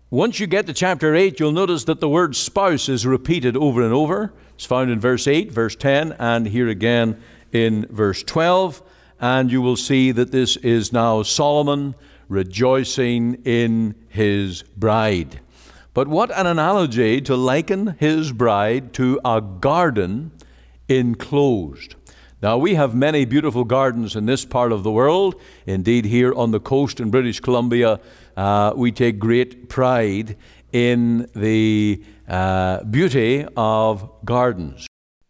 Once you get to chapter 8, you'll notice that the word spouse is repeated over and over. It's found in verse 8, verse 10, and here again in verse 12. And you will see that this is now Solomon rejoicing in his bride. But what an analogy to liken his bride to a garden enclosed. Now, we have many beautiful gardens in this part of the world. Indeed, here on the coast in British Columbia, we take great pride in the beauty of gardens.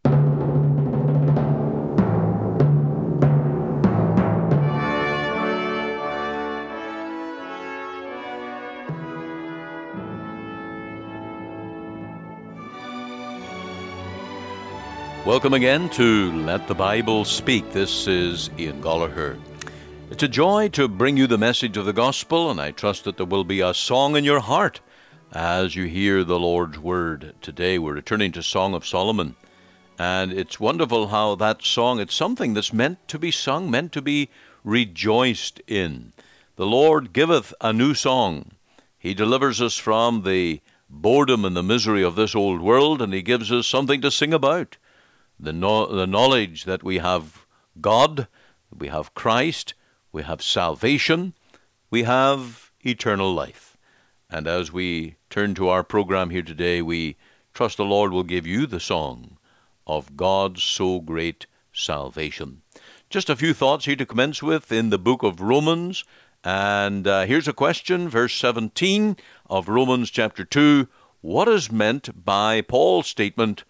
Welcome again to Let the Bible Speak. This is Ian Gollaher. It's a joy to bring you the message of the gospel, and I trust that there will be a song in your heart as you hear the Lord's word. Today we're returning to Song of Solomon, and it's wonderful how that song, it's something that's meant to be sung, meant to be rejoiced in. The Lord giveth a new song. He delivers us from the boredom and the misery of this old world, and He gives us something to sing about. The knowledge that we have God, we have Christ, we have salvation, we have eternal life. And as we turn to our program here today, we trust the Lord will give you the song of God's so great salvation. Just a few thoughts here to commence with in the book of Romans. And here's a question, verse 17 of Romans chapter 2. What is meant by Paul's statement,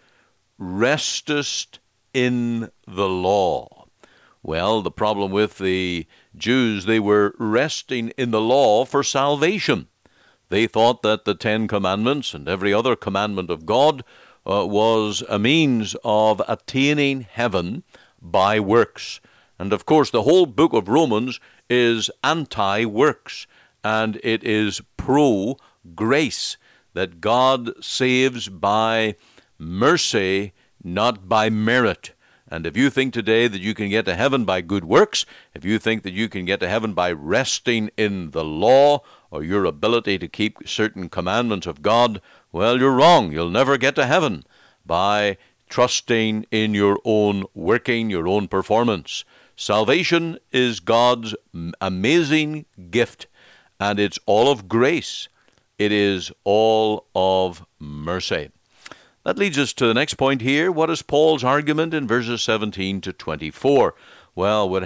restest in the law? Well, the problem with the Jews, they were resting in the law for salvation. They thought that the Ten Commandments and every other commandment of God was a means of attaining heaven by works. And of course, the whole book of Romans is anti-works, and it is pro-grace, that God saves by mercy, not by merit. And if you think today that you can get to heaven by good works, if you think that you can get to heaven by resting in the law or your ability to keep certain commandments of God, well, you're wrong. You'll never get to heaven by trusting in your own working, your own performance. Salvation is God's amazing gift, and it's all of grace. It is all of mercy. That leads us to the next point here. What is Paul's argument in verses 17 to 24? Well, we'd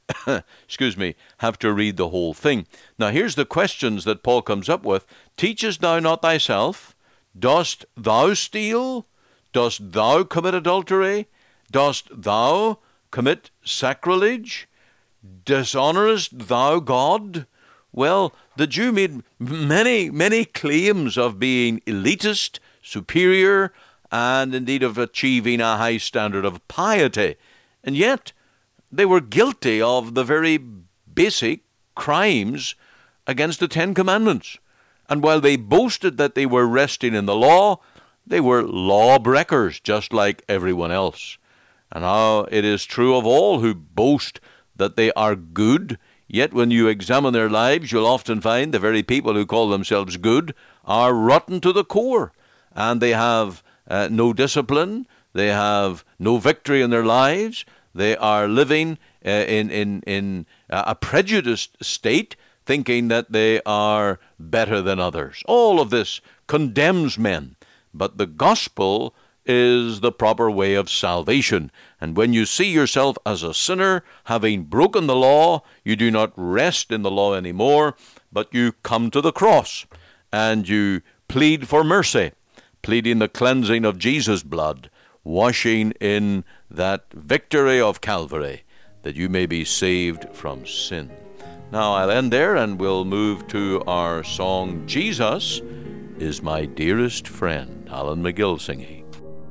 have to read the whole thing. Now, here's the questions that Paul comes up with. Teachest thou not thyself? Dost thou steal? Dost thou commit adultery? Dost thou commit sacrilege? Dishonorest thou God? Well, the Jew made many claims of being elitist, superior, and indeed of achieving a high standard of piety. And yet, they were guilty of the very basic crimes against the Ten Commandments. And while they boasted that they were resting in the law, they were lawbreakers, just like everyone else. And how it is true of all who boast that they are good, yet when you examine their lives, you'll often find the very people who call themselves good are rotten to the core. And they have no discipline, they have no victory in their lives, they are living in a prejudiced state, thinking that they are better than others. All of this condemns men, but the gospel is the proper way of salvation. And when you see yourself as a sinner, having broken the law, you do not rest in the law anymore, but you come to the cross, and you plead for mercy, pleading the cleansing of Jesus' blood, washing in that victory of Calvary, that you may be saved from sin. Now I'll end there, and we'll move to our song, Jesus is My Dearest Friend, Alan McGill singing.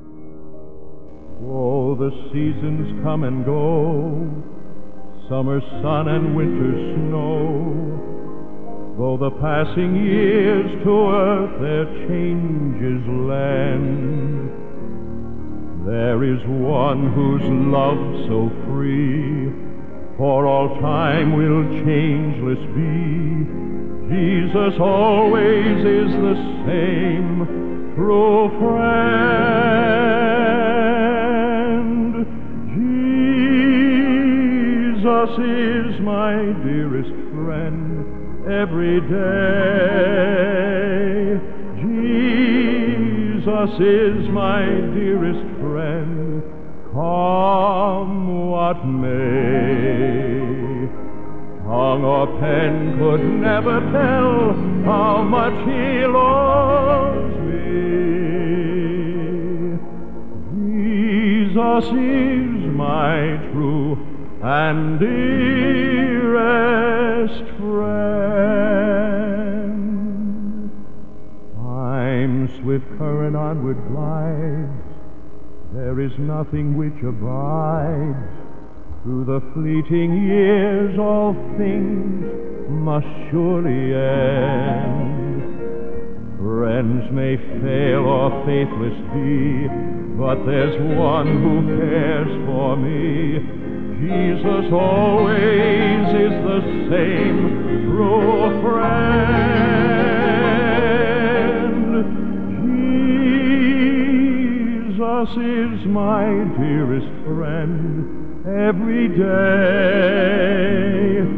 Oh, the seasons come and go, summer sun and winter snow. Though the passing years to earth their changes lend, there is one whose love so free for all time will changeless be. Jesus always is the same true friend. Jesus is my dearest friend every day. Jesus is my dearest friend, come what may. Tongue or pen could never tell how much he loves me. Jesus is my true and dearest friend. Time's swift current onward glides, there is nothing which abides. Through the fleeting years all things must surely end. Friends may fail or faithless be, but there's one who cares for me. Jesus always is the same true friend. Jesus is my dearest friend every day.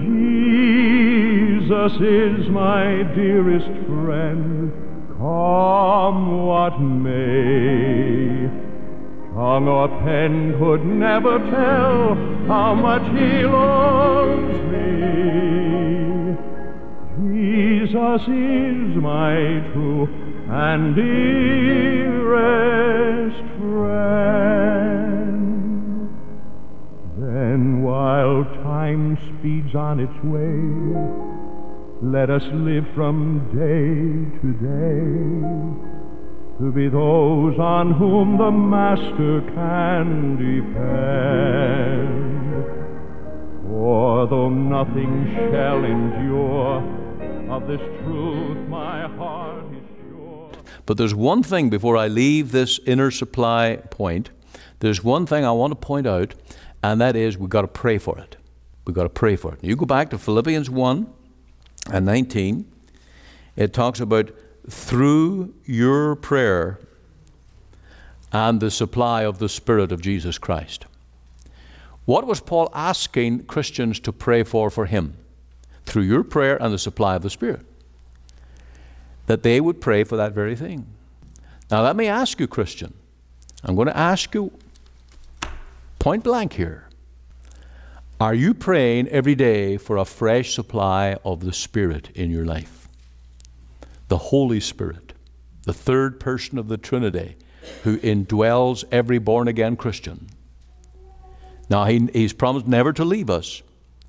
Jesus is my dearest friend, come what may. Tongue or pen could never tell how much he loves me. Jesus is my true and dearest friend. Then while time speeds on its way, let us live from day to day to be those on whom the Master can depend. For though nothing shall endure, of this truth my heart is sure. But there's one thing before I leave this inner supply point, there's one thing I want to point out, and that is we've got to pray for it. We've got to pray for it. You go back to Philippians 1 and 19. It talks about through your prayer and the supply of the Spirit of Jesus Christ. What was Paul asking Christians to pray for him? Through your prayer and the supply of the Spirit. That they would pray for that very thing. Now let me ask you, Christian. I'm going to ask you point blank here. Are you praying every day for a fresh supply of the Spirit in your life? The Holy Spirit, the third person of the Trinity, who indwells every born-again Christian. Now, he's promised never to leave us,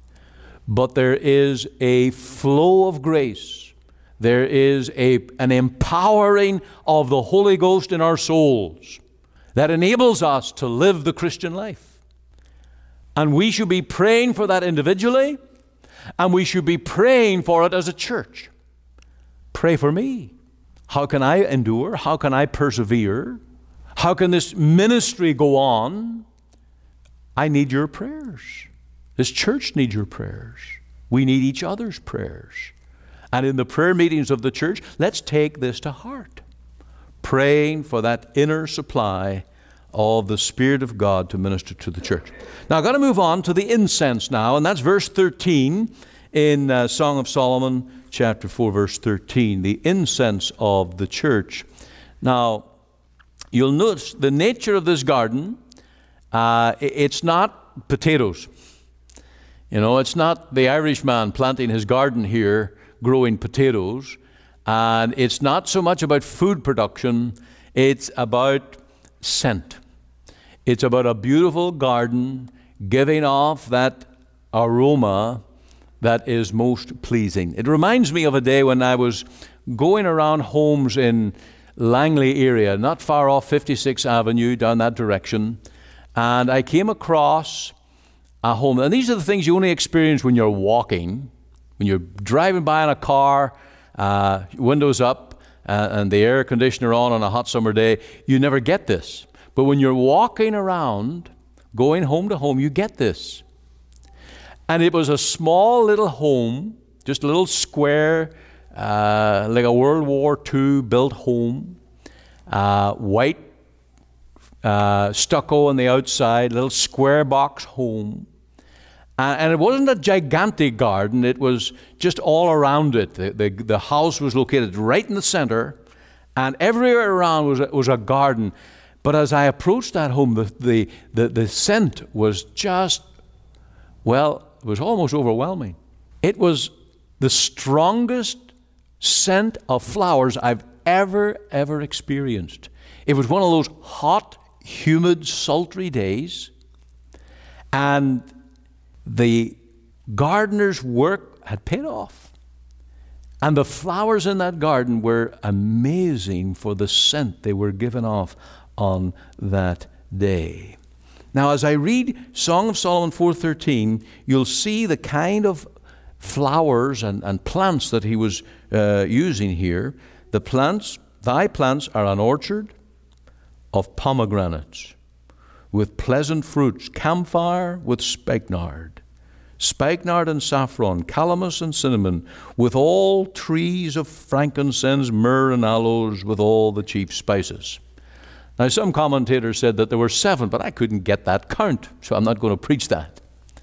but there is a flow of grace. There is an empowering of the Holy Ghost in our souls that enables us to live the Christian life. And we should be praying for that individually, and we should be praying for it as a church. Pray for me. How can I endure? How can I persevere? How can this ministry go on? I need your prayers. This church needs your prayers. We need each other's prayers. And in the prayer meetings of the church, let's take this to heart. Praying for that inner supply of the Spirit of God to minister to the church. Now, I've got to move on to the incense now, and that's verse 13 in Song of Solomon, chapter 4, verse 13, the incense of the church. Now, you'll notice the nature of this garden, it's not potatoes. You know, it's not the Irishman planting his garden here, growing potatoes. And it's not so much about food production, it's about scent. It's about a beautiful garden giving off that aroma that is most pleasing. It reminds me of a day when I was going around homes in Langley area, not far off 56th Avenue, down that direction, and I came across a home. And these are the things you only experience when you're walking, when you're driving by in a car, windows up, and the air conditioner on a hot summer day. You never get this. But when you're walking around, going home to home, you get this. And it was a small little home just a little square, like a World War II built home, white stucco on the outside, little square box home. And it wasn't a gigantic garden, it was just all around it. The house was located right in the center, and everywhere around was a garden. But as I approached that home, the scent was just, well, it was almost overwhelming. It was the strongest scent of flowers I've ever experienced. It was one of those hot, humid, sultry days, and the gardener's work had paid off. And the flowers in that garden were amazing for the scent they were given off on that day. Now, as I read Song of Solomon 4:13, you'll see the kind of flowers and plants that he was using here. The plants, thy plants are an orchard of pomegranates, with pleasant fruits, camphire with spikenard and saffron, calamus and cinnamon, with all trees of frankincense, myrrh and aloes, with all the chief spices. Now, some commentators said that there were 7, but I couldn't get that count, so I'm not going to preach that.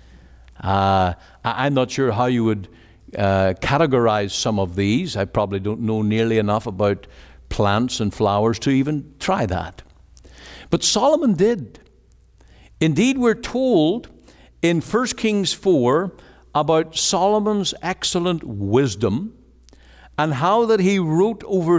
I'm not sure how you would categorize some of these. I probably don't know nearly enough about plants and flowers to even try that. But Solomon did. Indeed, we're told in 1 Kings 4 about Solomon's excellent wisdom and how that he wrote over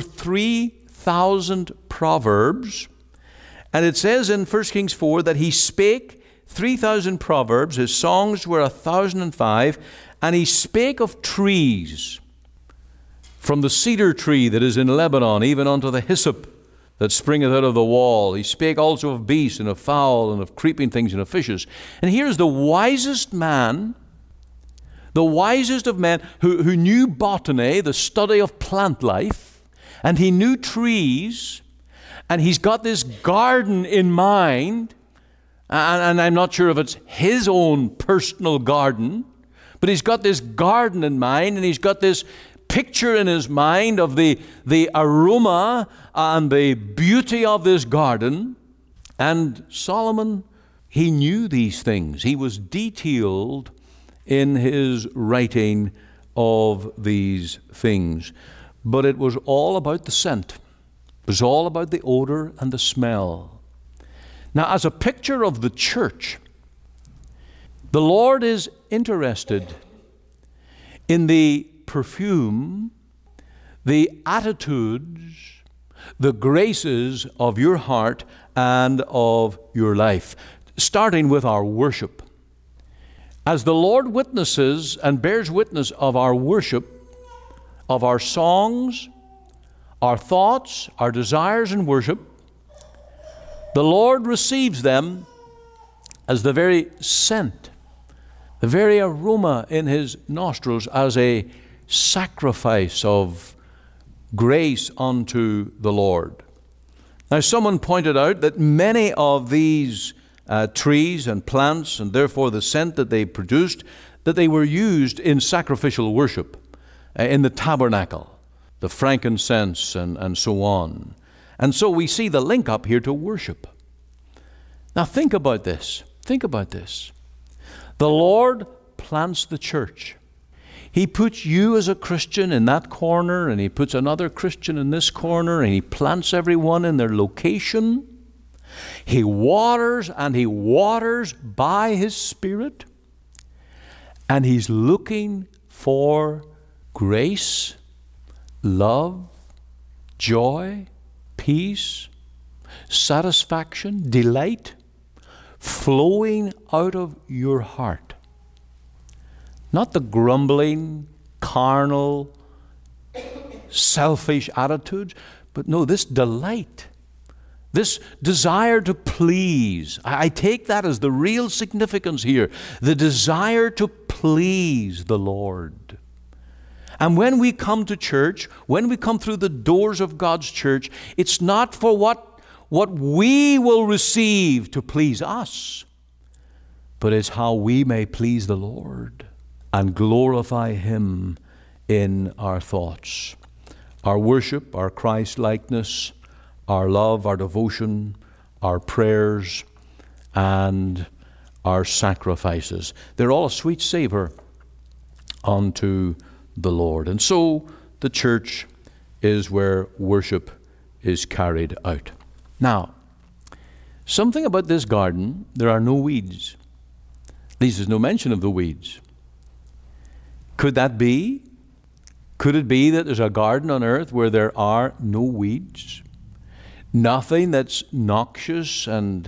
3,000 proverbs. And it says in 1 Kings 4 that he spake 3,000 proverbs, his songs were 1,005, and he spake of trees, from the cedar tree that is in Lebanon, even unto the hyssop that springeth out of the wall. He spake also of beasts and of fowl and of creeping things and of fishes. And here's the wisest man, the wisest of men, who knew botany, the study of plant life, and he knew trees, and he's got this garden in mind, and I'm not sure if it's his own personal garden, but he's got this garden in mind, and he's got this picture in his mind of the aroma and the beauty of this garden. And Solomon, he knew these things. He was detailed in his writing of these things. But it was all about the scent. It was all about the odor and the smell. Now, as a picture of the church, the Lord is interested in the perfume, the attitudes, the graces of your heart and of your life, starting with our worship. As the Lord witnesses and bears witness of our worship, of our songs, our thoughts, our desires in worship, the Lord receives them as the very scent, the very aroma in his nostrils, as a sacrifice of grace unto the Lord. Now, someone pointed out that many of these trees and plants, and therefore the scent that they produced, that they were used in sacrificial worship, in the tabernacle, the frankincense and so on. And so we see the link up here to worship. Now think about this. Think about this. The Lord plants the church. He puts you as a Christian in that corner, and he puts another Christian in this corner, and he plants everyone in their location. He waters, and he waters by his Spirit. And he's looking for grace, love, joy, peace, satisfaction, delight, flowing out of your heart. Not the grumbling, carnal, selfish attitudes, but no, this delight, this desire to please. I take that as the real significance here, the desire to please the Lord. And when we come to church, when we come through the doors of God's church, it's not for what we will receive to please us, but it's how we may please the Lord and glorify him in our thoughts. Our worship, our Christ-likeness, our love, our devotion, our prayers, and our sacrifices. They're all a sweet savor unto the Lord. And so the church is where worship is carried out. Now, something about this garden, there are no weeds. At least there's no mention of the weeds. Could that be? Could it be that there's a garden on earth where there are no weeds? Nothing that's noxious and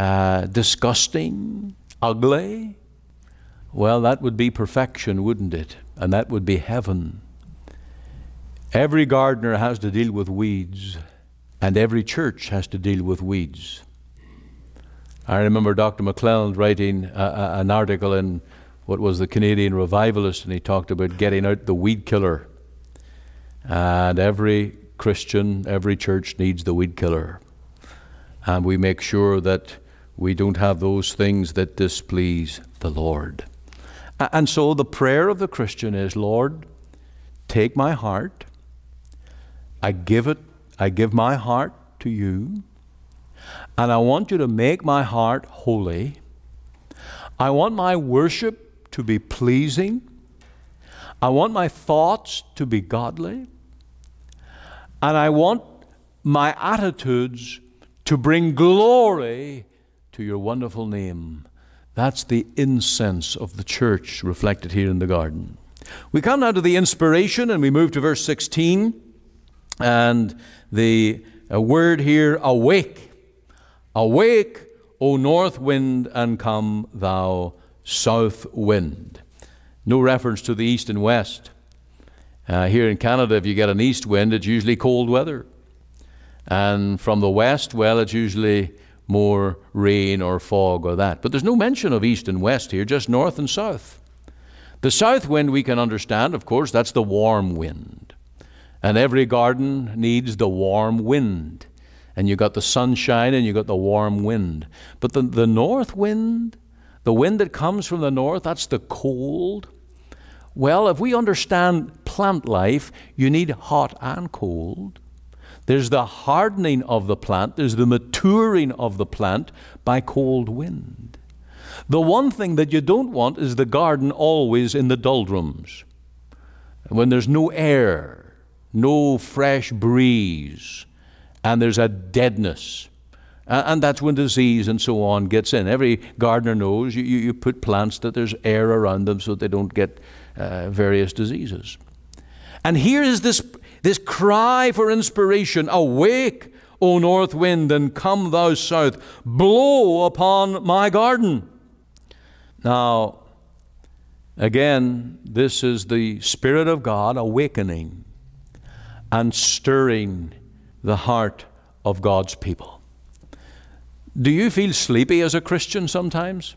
disgusting, ugly? Well, that would be perfection, wouldn't it? And that would be heaven. Every gardener has to deal with weeds, and every church has to deal with weeds. I remember Dr. McClelland writing an article in what was the Canadian Revivalist, and he talked about getting out the weed killer. And every Christian, every church needs the weed killer. And we make sure that we don't have those things that displease the Lord. And so the prayer of the Christian is, Lord, take my heart. I give my heart to you. And I want you to make my heart holy. I want my worship to be pleasing. I want my thoughts to be godly. And I want my attitudes to bring glory to your wonderful name. That's the incense of the church reflected here in the garden. We come now to the inspiration, and we move to verse 16. And the word here, awake. Awake, O north wind, and come, thou south wind. No reference to the east and west. Here in Canada, if you get an east wind, it's usually cold weather. And from the west, well, it's usually more rain or fog or that. But there's no mention of east and west here, just north and south. The south wind we can understand, of course, that's the warm wind. And every garden needs the warm wind. And you got the sunshine and you got the warm wind. But the north wind, the wind that comes from the north, that's the cold. Well, if we understand plant life, you need hot and cold. There's the hardening of the plant. There's the maturing of the plant by cold wind. The one thing that you don't want is the garden always in the doldrums. When there's no air, no fresh breeze, and there's a deadness. And that's when disease and so on gets in. Every gardener knows you put plants that there's air around them so they don't get various diseases. And here is this cry for inspiration. Awake, O north wind, and come thou south. Blow upon my garden. Now, again, this is the Spirit of God awakening and stirring the heart of God's people. Do you feel sleepy as a Christian sometimes?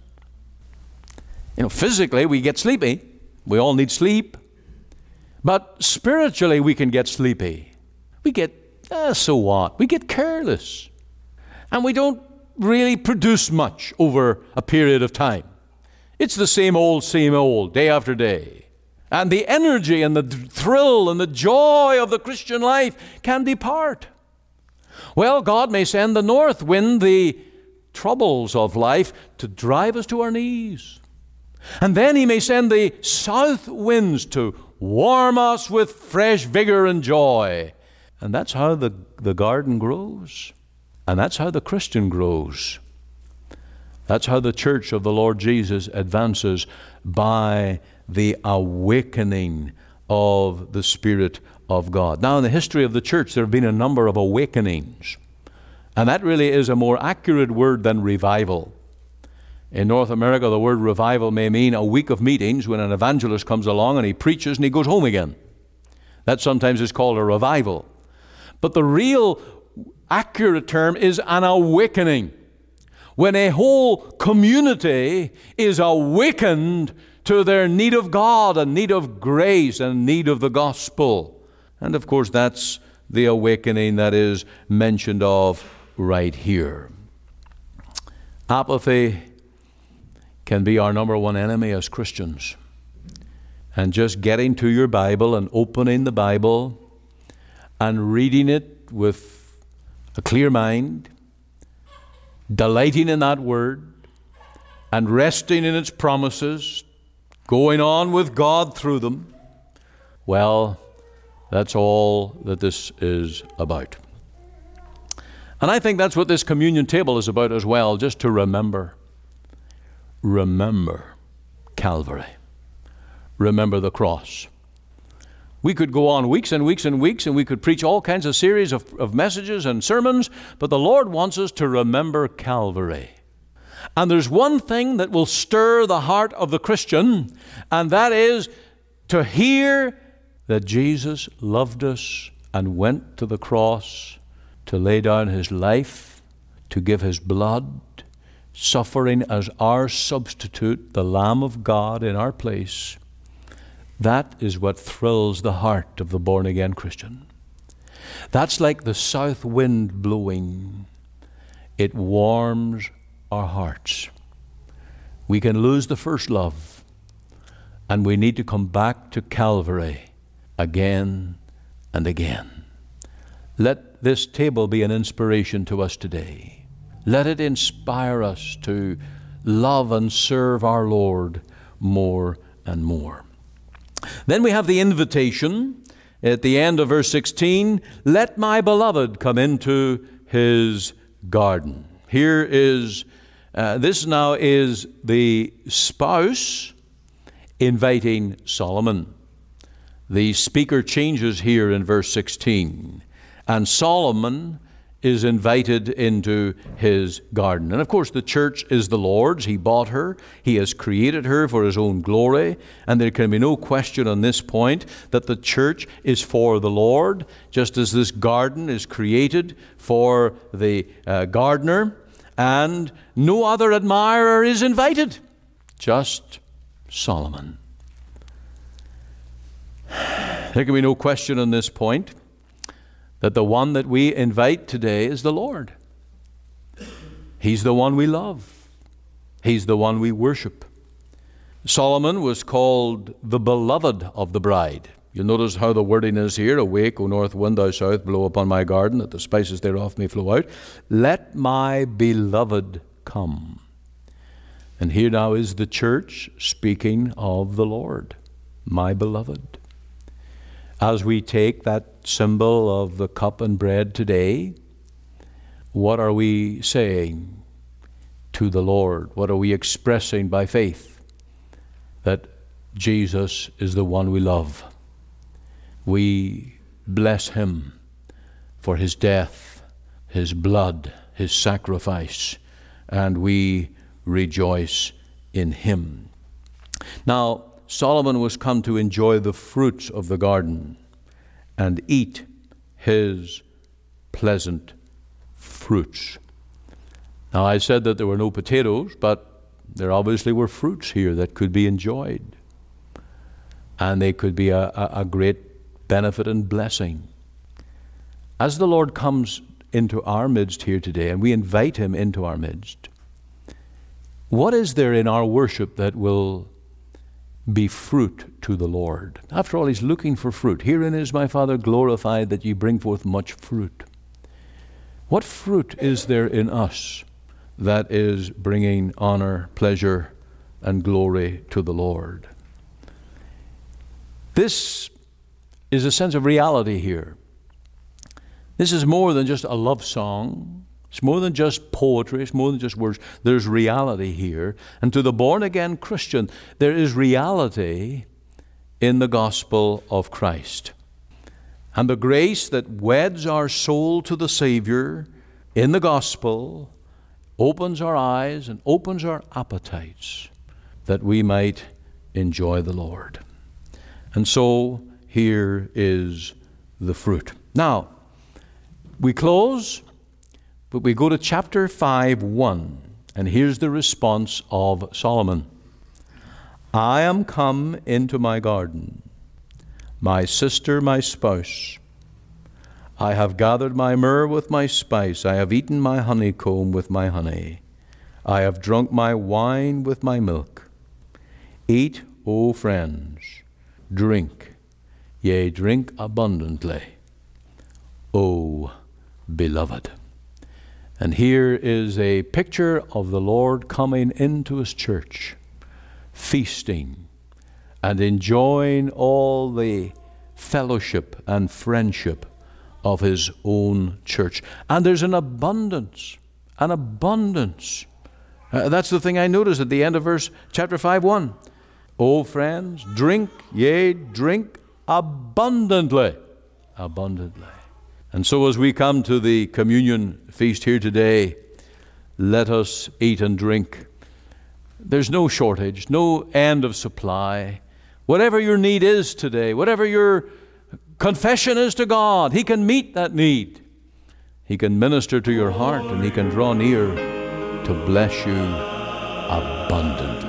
Physically we get sleepy. We all need sleep. But spiritually we can get sleepy. We get, so what? We get careless. And we don't really produce much over a period of time. It's the same old, day after day. And the energy and the thrill and the joy of the Christian life can depart. Well, God may send the north wind, the troubles of life, to drive us to our knees. And then He may send the south winds to warm us with fresh vigor and joy. And that's how the garden grows. And that's how the Christian grows. That's how the church of the Lord Jesus advances, by the awakening of the Spirit of God. Now, in the history of the church, there have been a number of awakenings. And that really is a more accurate word than revival. In North America, the word revival may mean a week of meetings when an evangelist comes along and he preaches and he goes home again. That sometimes is called a revival. But the real accurate term is an awakening. When a whole community is awakened to their need of God and need of grace and need of the gospel. And of course, that's the awakening that is mentioned of right here. Apathy can be our number one enemy as Christians. and just getting to your Bible and opening the Bible and reading it with a clear mind, delighting in that word, and resting in its promises, going on with God through them, well, that's all that this is about. And I think that's what this communion table is about as well, just to remember. Remember Calvary. Remember the cross. We could go on weeks and weeks and weeks, and we could preach all kinds of series of messages and sermons, but the Lord wants us to remember Calvary. And there's one thing that will stir the heart of the Christian, and that is to hear that Jesus loved us and went to the cross to lay down his life, to give his blood, suffering as our substitute, the Lamb of God in our place. That is what thrills the heart of the born-again Christian. That's like the south wind blowing. It warms our hearts. We can lose the first love, and we need to come back to Calvary again and again. Let this table be an inspiration to us today. Let it inspire us to love and serve our Lord more and more. Then we have the invitation at the end of verse 16, let my beloved come into his garden. Here is, this now is the spouse inviting Solomon. The speaker changes here in verse 16, and Solomon is invited into his garden. And of course, the church is the Lord's. He bought her. He has created her for his own glory. And there can be no question on this point that the church is for the Lord, just as this garden is created for the gardener. And no other admirer is invited, just Solomon. There can be no question on this point that the one that we invite today is the Lord. He's the one we love. He's the one we worship. Solomon was called the beloved of the bride. You'll notice how the wording is here. Awake, O north wind, thou south, blow upon my garden, that the spices thereof may flow out. Let my beloved come. And here now is the church speaking of the Lord, my beloved. As we take that symbol of the cup and bread today, what are we saying to the Lord? What are we expressing by faith? That Jesus is the one we love. We bless him for his death, his blood, his sacrifice, and we rejoice in him. Now, Solomon was come to enjoy the fruits of the garden and eat his pleasant fruits. Now, I said that there were no potatoes, but there obviously were fruits here that could be enjoyed. And they could be a great benefit and blessing. As the Lord comes into our midst here today, and we invite him into our midst, what is there in our worship that will be fruit to the Lord? After all, he's looking for fruit. Herein is my Father glorified, that ye bring forth much fruit. What fruit is there in us that is bringing honor, pleasure, and glory to the Lord? This is a sense of reality here. This is more than just a love song. It's more than just poetry. It's more than just words. There's reality here. And to the born-again Christian, there is reality in the gospel of Christ. And the grace that weds our soul to the Savior in the gospel opens our eyes and opens our appetites that we might enjoy the Lord. And so here is the fruit. Now, we close, but we go to chapter 5:1, and here's the response of Solomon. I am come into my garden, my sister, my spouse. I have gathered my myrrh with my spice. I have eaten my honeycomb with my honey. I have drunk my wine with my milk. Eat, O friends, drink, yea, drink abundantly, O beloved. And here is a picture of the Lord coming into his church, feasting and enjoying all the fellowship and friendship of his own church. And there's an abundance, an abundance. That's the thing I noticed at the end of chapter 5:1. O friends, drink, yea, drink abundantly. Abundantly. And so as we come to the communion feast here today, let us eat and drink. There's no shortage, no end of supply. Whatever your need is today, whatever your confession is to God, he can meet that need. He can minister to your heart, and he can draw near to bless you abundantly.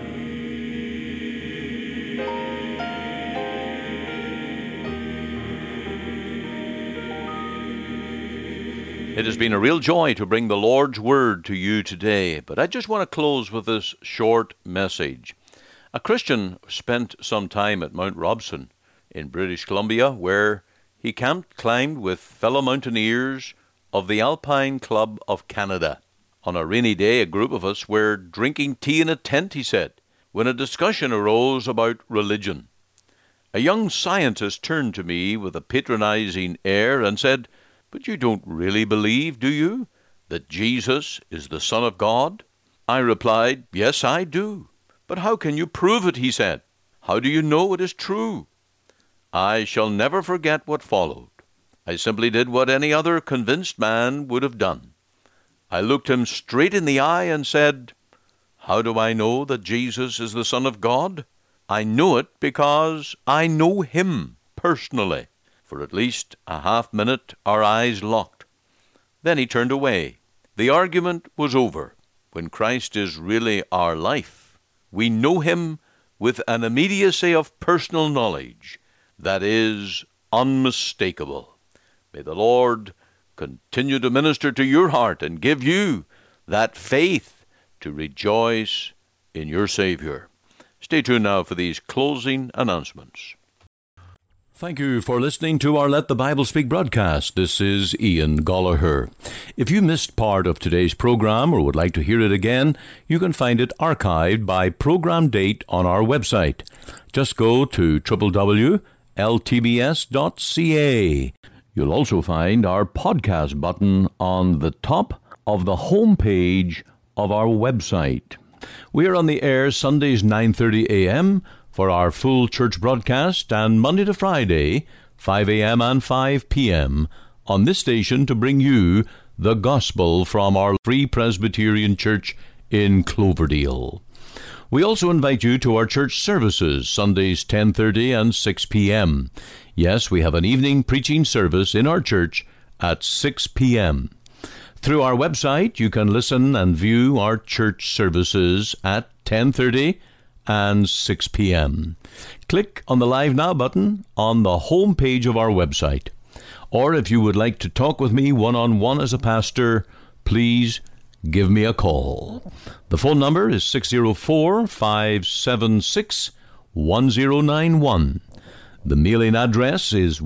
It has been a real joy to bring the Lord's Word to you today, but I just want to close with this short message. A Christian spent some time at Mount Robson in British Columbia, where he climbed with fellow mountaineers of the Alpine Club of Canada. On a rainy day, a group of us were drinking tea in a tent, he said, when a discussion arose about religion. A young scientist turned to me with a patronizing air and said, "But you don't really believe, do you, that Jesus is the Son of God?" I replied, "Yes, I do. But how can you prove it?" he said. "How do you know it is true?" I shall never forget what followed. I simply did what any other convinced man would have done. I looked him straight in the eye and said, "How do I know that Jesus is the Son of God? I know it because I know him personally." For at least a half-minute our eyes locked. Then he turned away. The argument was over. When Christ is really our life, we know him with an immediacy of personal knowledge that is unmistakable. May the Lord continue to minister to your heart and give you that faith to rejoice in your Savior. Stay tuned now for these closing announcements. Thank you for listening to our Let the Bible Speak broadcast. This is Ian Gollaher. If you missed part of today's program or would like to hear it again, you can find it archived by program date on our website. Just go to www.ltbs.ca. You'll also find our podcast button on the top of the home page of our website. We are on the air Sundays 9:30 a.m., for our full church broadcast, and Monday to Friday, 5 a.m. and 5 p.m. on this station to bring you the gospel from our Free Presbyterian Church in Cloverdale. We also invite you to our church services, Sundays 10:30 and 6 p.m. Yes, we have an evening preaching service in our church at 6 p.m. Through our website, you can listen and view our church services at 10:30 and 6 p.m. Click on the Live Now button on the home page of our website. Or if you would like to talk with me one-on-one as a pastor, please give me a call. The phone number is 604-576-1091. The mailing address is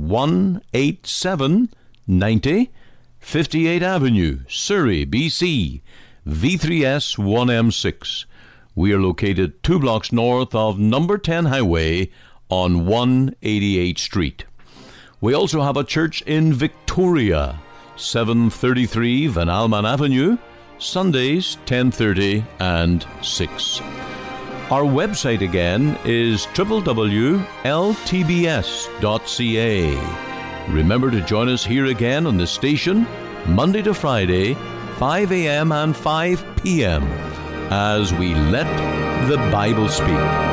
18790 58 Avenue, Surrey, BC, V3S 1M6. We are located 2 blocks north of number 10 Highway on 188th Street. We also have a church in Victoria, 733 Van Alman Avenue, Sundays 10:30 and 6. Our website again is www.ltbs.ca. Remember to join us here again on this station, Monday to Friday, 5 a.m. and 5 p.m., as we let the Bible speak.